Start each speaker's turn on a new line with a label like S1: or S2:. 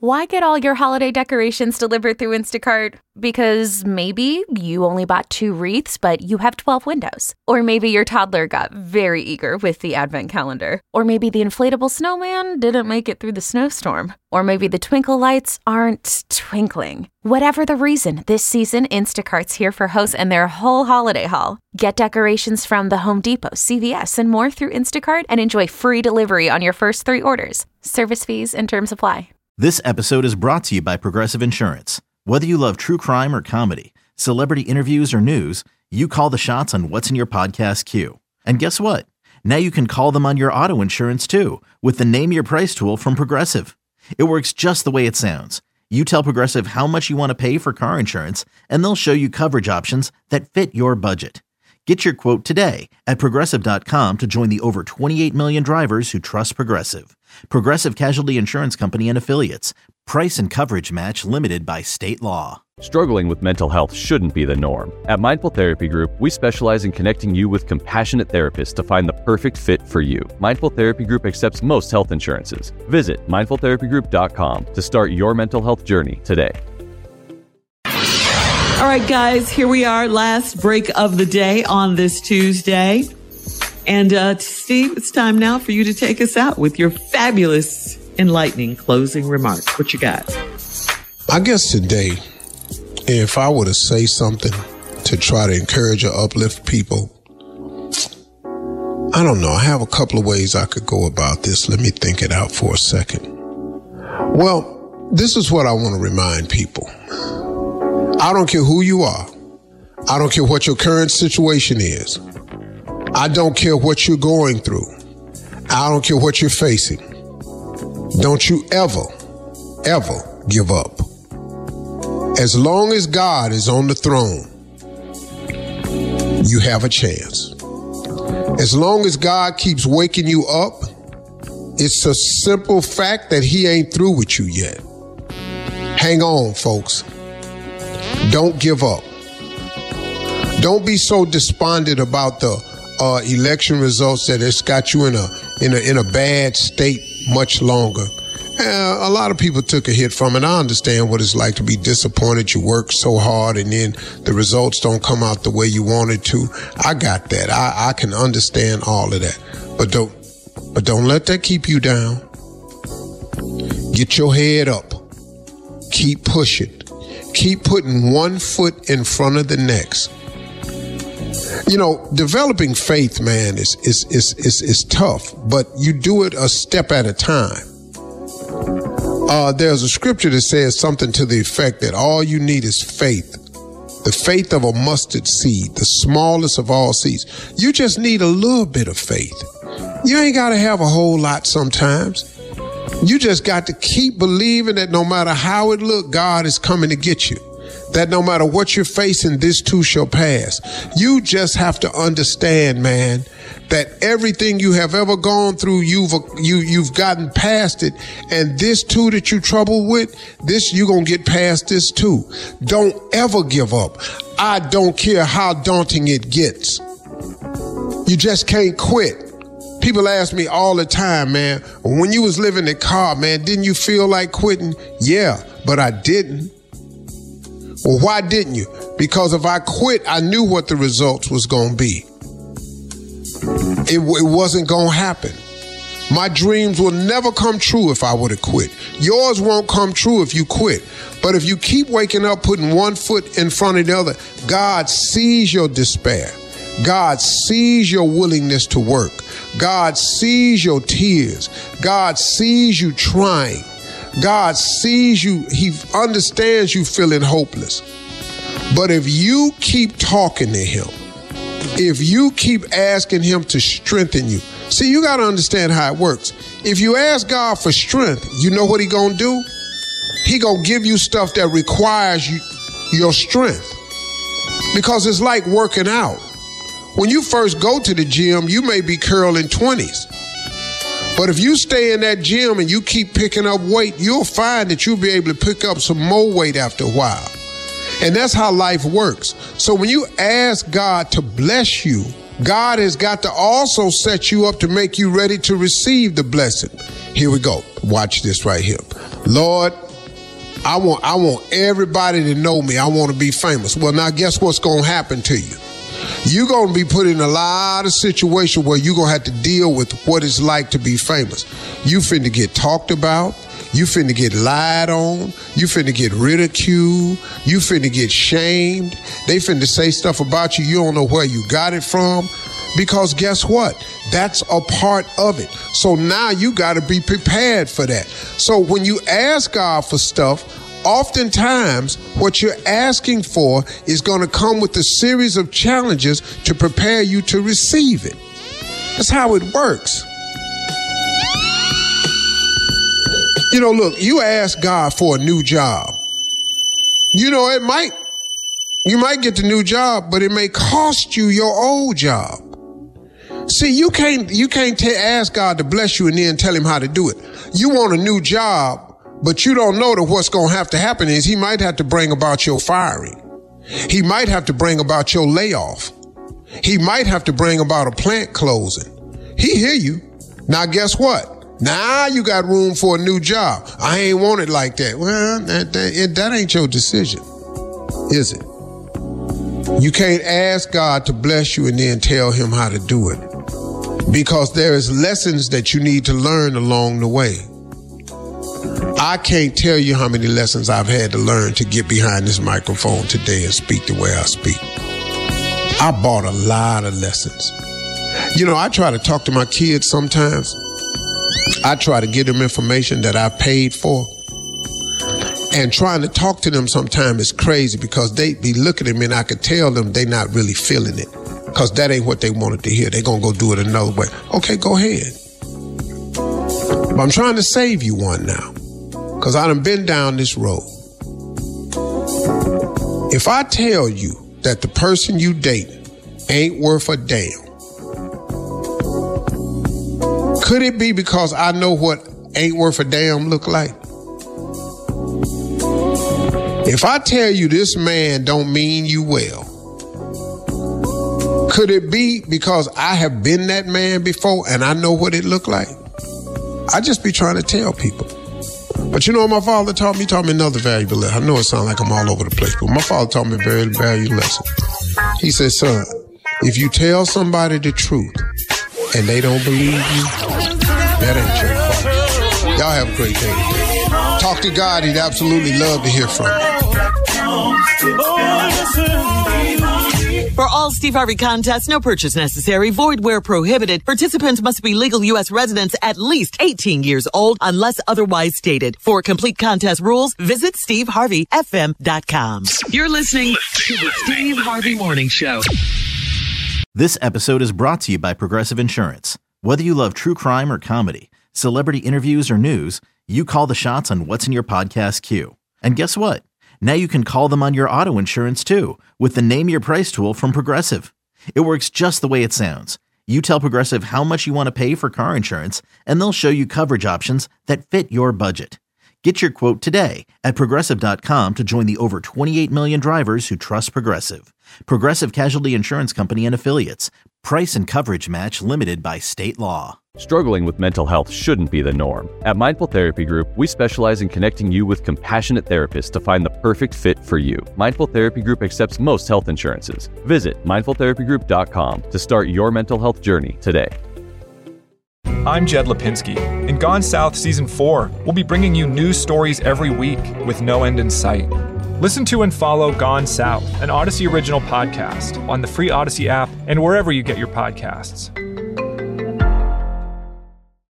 S1: Why get all your holiday decorations delivered through Instacart? Because maybe you only bought 2 wreaths, but you have 12 windows. Or maybe your toddler got very eager with the advent calendar. Or maybe the inflatable snowman didn't make it through the snowstorm. Or maybe the twinkle lights aren't twinkling. Whatever the reason, this season, Instacart's here for hosts and their whole holiday haul. Get decorations from the Home Depot, CVS, and more through Instacart and enjoy free delivery on your first 3 orders. Service fees and terms apply.
S2: This episode is brought to you by Progressive Insurance. Whether you love true crime or comedy, celebrity interviews or news, you call the shots on what's in your podcast queue. And guess what? Now you can call them on your auto insurance too with the Name Your Price tool from Progressive. It works just the way it sounds. You tell Progressive how much you want to pay for car insurance, and they'll show you coverage options that fit your budget. Get your quote today at Progressive.com to join the over 28 million drivers who trust Progressive. Progressive Casualty Insurance Company and Affiliates. Price and coverage match limited by state law.
S3: Struggling with mental health shouldn't be the norm. At Mindful Therapy Group, we specialize in connecting you with compassionate therapists to find the perfect fit for you. Mindful Therapy Group accepts most health insurances. Visit mindfultherapygroup.com to start your mental health journey today.
S4: All right, guys, here we are, last break of the day on this Tuesday. And Steve, it's time now for you to take us out with your fabulous, enlightening closing remarks. What you got?
S5: I guess today, if I were to say something to try to encourage or uplift people, I don't know. I have a couple of ways I could go about this. Let me think it out for a second. Well, this is what I want to remind people. I don't care who you are. I don't care what your current situation is. I don't care what you're going through. I don't care what you're facing. Don't you ever give up. As long as God is on the throne, you have a chance. As long as God keeps waking you up, it's a simple fact that he ain't through with you yet. Hang on, folks. Don't give up. Don't be so despondent about the election results that it's got you in a bad state much longer. A lot of people took a hit from it. I understand what it's like to be disappointed. You work so hard and then the results don't come out the way you wanted to. I got that. I can understand all of that. But don't let that keep you down. Get your head up. Keep pushing. Keep putting one foot in front of the next. You know, developing faith, man, is tough, but you do it a step at a time. There's a scripture that says something to the effect that all you need is faith. The faith of a mustard seed, the smallest of all seeds. You just need a little bit of faith. You ain't got to have a whole lot sometimes. You just got to keep believing that no matter how it look, God is coming to get you. That no matter what you're facing, this too shall pass. You just have to understand, man, that everything you have ever gone through, you've gotten past it. And this too that you trouble with, this you're going to get past this too. Don't ever give up. I don't care how daunting it gets. You just can't quit. People ask me all the time, man, when you was living in the car, man, didn't you feel like quitting? Yeah, but I didn't. Well, why didn't you? Because if I quit, I knew what the results was going to be. It wasn't going to happen. My dreams will never come true if I would have quit. Yours won't come true if you quit. But if you keep waking up, putting one foot in front of the other, God sees your despair. God sees your willingness to work. God sees your tears. God sees you trying. God sees you. He understands you feeling hopeless. But if you keep talking to him, if you keep asking him to strengthen you, see, you got to understand how it works. If you ask God for strength, you know what he going to do? He going to give you stuff that requires your strength. Because it's like working out. When you first go to the gym, you may be curling 20s. But if you stay in that gym and you keep picking up weight, you'll find that you'll be able to pick up some more weight after a while. And that's how life works. So when you ask God to bless you, God has got to also set you up to make you ready to receive the blessing. Here we go. Watch this right here. Lord, I want everybody to know me. I want to be famous. Well, now guess what's going to happen to you? You're going to be put in a lot of situations where you're going to have to deal with what it's like to be famous. You finna get talked about. You finna get lied on. You finna get ridiculed. You finna get shamed. They finna say stuff about you. You don't know where you got it from. Because guess what? That's a part of it. So now you got to be prepared for that. So when you ask God for stuff, oftentimes what you're asking for is going to come with a series of challenges to prepare you to receive it. That's how it works. You know, look, you ask God for a new job. You know, you might get the new job, but it may cost you your old job. See, you can't ask God to bless you and then tell him how to do it. You want a new job, but you don't know that what's going to have to happen is he might have to bring about your firing. He might have to bring about your layoff. He might have to bring about a plant closing. He hear you. Now, guess what? Now you got room for a new job. I ain't want it like that. Well, that ain't your decision, is it? You can't ask God to bless you and then tell him how to do it, because there is lessons that you need to learn along the way. I can't tell you how many lessons I've had to learn to get behind this microphone today and speak the way I speak. I bought a lot of lessons. You know, I try to talk to my kids sometimes. I try to give them information that I paid for. And trying to talk to them sometimes is crazy, because they be looking at me and I could tell them they not really feeling it, because that ain't what they wanted to hear. They gonna go do it another way. Okay, go ahead. But I'm trying to save you one now, because I done been down this road. If I tell you that the person you date ain't worth a damn, could it be because I know what ain't worth a damn look like? If I tell you this man don't mean you well, could it be because I have been that man before and I know what it looked like? I just be trying to tell people. But you know what my father taught me? He taught me another valuable lesson. I know it sounds like I'm all over the place, but my father taught me a very valuable lesson. He said, son, if you tell somebody the truth and they don't believe you, that ain't your fault. Y'all have a great day today. Talk to God. He'd absolutely love to hear from you.
S4: For all Steve Harvey contests, no purchase necessary, void where prohibited. Participants must be legal U.S. residents at least 18 years old unless otherwise stated. For complete contest rules, visit SteveHarveyFM.com. You're listening to the Steve Harvey Morning Show.
S2: This episode is brought to you by Progressive Insurance. Whether you love true crime or comedy, celebrity interviews or news, you call the shots on what's in your podcast queue. And guess what? Now you can call them on your auto insurance too, with the Name Your Price tool from Progressive. It works just the way it sounds. You tell Progressive how much you want to pay for car insurance, and they'll show you coverage options that fit your budget. Get your quote today at Progressive.com to join the over 28 million drivers who trust Progressive. Progressive Casualty Insurance Company and Affiliates. Price and coverage match limited by state law.
S3: Struggling with mental health shouldn't be the norm. At Mindful Therapy Group, we specialize in connecting you with compassionate therapists to find the perfect fit for you. Mindful Therapy Group accepts most health insurances. Visit mindfultherapygroup.com to start your mental health journey today.
S6: I'm Jed Lipinski. In Gone South Season 4, we'll be bringing you news stories every week with no end in sight. Listen to and follow Gone South, an Odyssey original podcast, on the free Odyssey app and wherever you get your podcasts.